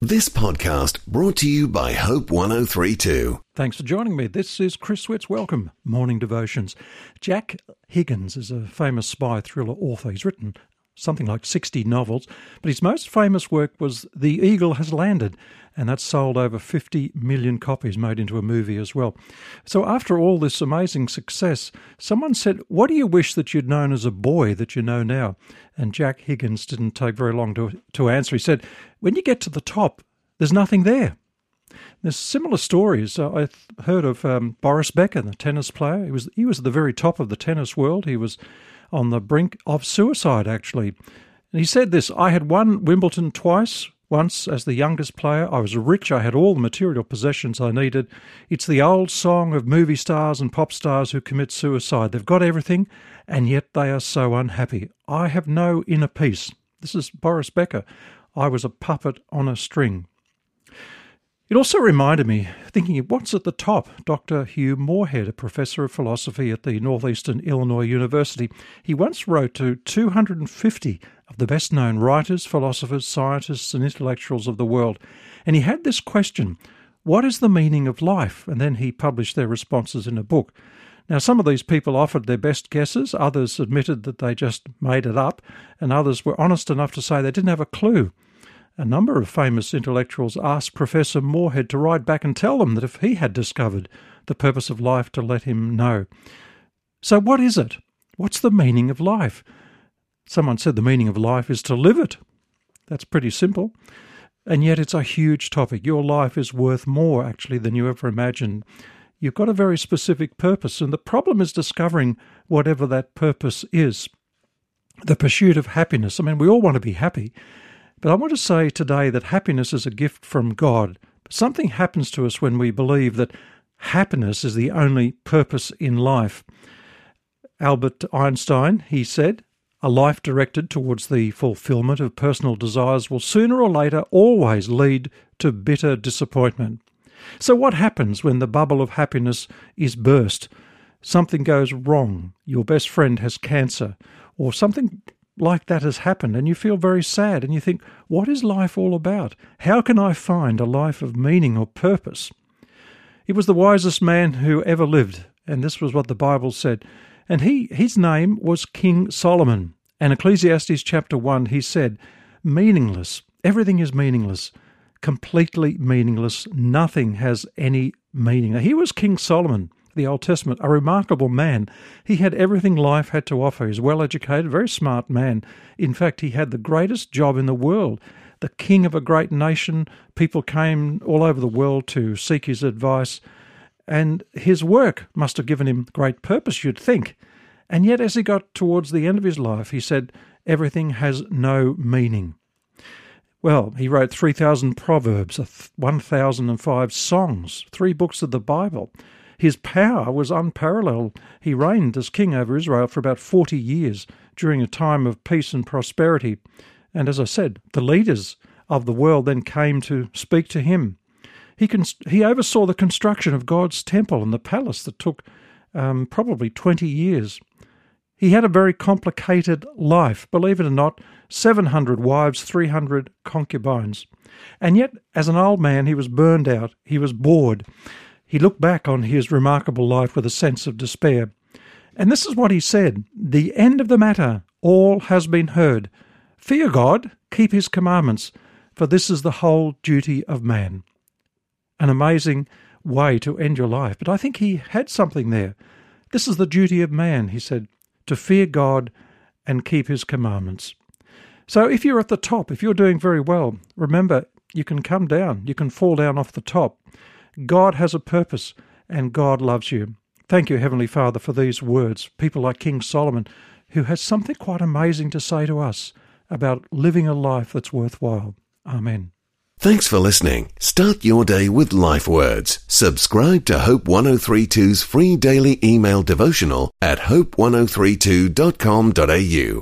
This podcast brought to you by Hope 1032. Thanks for joining me. This is Chris Switz. Welcome. Morning Devotions. Jack Higgins is a famous spy thriller author. He's written something like 60 novels, but his most famous work was The Eagle Has Landed, and that sold over 50 million copies, made into a movie as well. So after all this amazing success, someone said, "What do you wish that you'd known as a boy that you know now?" And Jack Higgins didn't take very long to answer. He said, "When you get to the top, there's nothing there." There's similar stories. I heard of Boris Becker, the tennis player. He was at the very top of the tennis world. He was on the brink of suicide, actually. And he said this, "I had won Wimbledon twice. Once, as the youngest player, I was rich. I had all the material possessions I needed. It's the old song of movie stars and pop stars who commit suicide. They've got everything, and yet they are so unhappy. I have no inner peace." This is Boris Becker. "I was a puppet on a string." It also reminded me, thinking of what's at the top, Dr. Hugh Moorhead, a professor of philosophy at the Northeastern Illinois University. He once wrote to 250 of the best-known writers, philosophers, scientists and intellectuals of the world. And he had this question, what is the meaning of life? And then he published their responses in a book. Now, some of these people offered their best guesses, others admitted that they just made it up, and others were honest enough to say they didn't have a clue. A number of famous intellectuals asked Professor Moorhead to write back and tell them that if he had discovered the purpose of life, to let him know. So what is it? What's the meaning of life? Someone said the meaning of life is to live it. That's pretty simple. And yet it's a huge topic. Your life is worth more, actually, than you ever imagined. You've got a very specific purpose, and the problem is discovering whatever that purpose is. The pursuit of happiness. I mean, we all want to be happy. But I want to say today that happiness is a gift from God. Something happens to us when we believe that happiness is the only purpose in life. Albert Einstein, he said, "A life directed towards the fulfillment of personal desires will sooner or later always lead to bitter disappointment." So what happens when the bubble of happiness is burst? Something goes wrong. Your best friend has cancer, or something like that has happened, and you feel very sad, and you think, what is life all about? How can I find a life of meaning or purpose? He was the wisest man who ever lived, and this was what the Bible said. And his name was King Solomon. And Ecclesiastes chapter 1, he said, "Meaningless, everything is meaningless, completely meaningless, nothing has any meaning." Now, he was King Solomon, the Old Testament, a remarkable man. He had everything life had to offer. He was well-educated, very smart man. In fact, he had the greatest job in the world. The king of a great nation, people came all over the world to seek his advice, and his work must have given him great purpose, you'd think. And yet, as he got towards the end of his life, he said, everything has no meaning. Well, he wrote 3,000 proverbs, 1,005 songs, 3 books of the Bible. His power was unparalleled. He reigned as king over Israel for about 40 years during a time of peace and prosperity. And as I said, the leaders of the world then came to speak to him. He oversaw the construction of God's temple and the palace that took probably 20 years. He had a very complicated life. Believe it or not, 700 wives, 300 concubines. And yet, as an old man, he was burned out. He was bored. He looked back on his remarkable life with a sense of despair. And this is what he said, "The end of the matter, all has been heard. Fear God, keep his commandments, for this is the whole duty of man." An amazing way to end your life. But I think he had something there. This is the duty of man, he said, to fear God and keep his commandments. So if you're at the top, if you're doing very well, remember, you can come down, you can fall down off the top. God has a purpose, and God loves you. Thank you, Heavenly Father, for these words. People like King Solomon, who has something quite amazing to say to us about living a life that's worthwhile. Amen. Thanks for listening. Start your day with Life Words. Subscribe to Hope 1032's free daily email devotional at hope1032.com.au.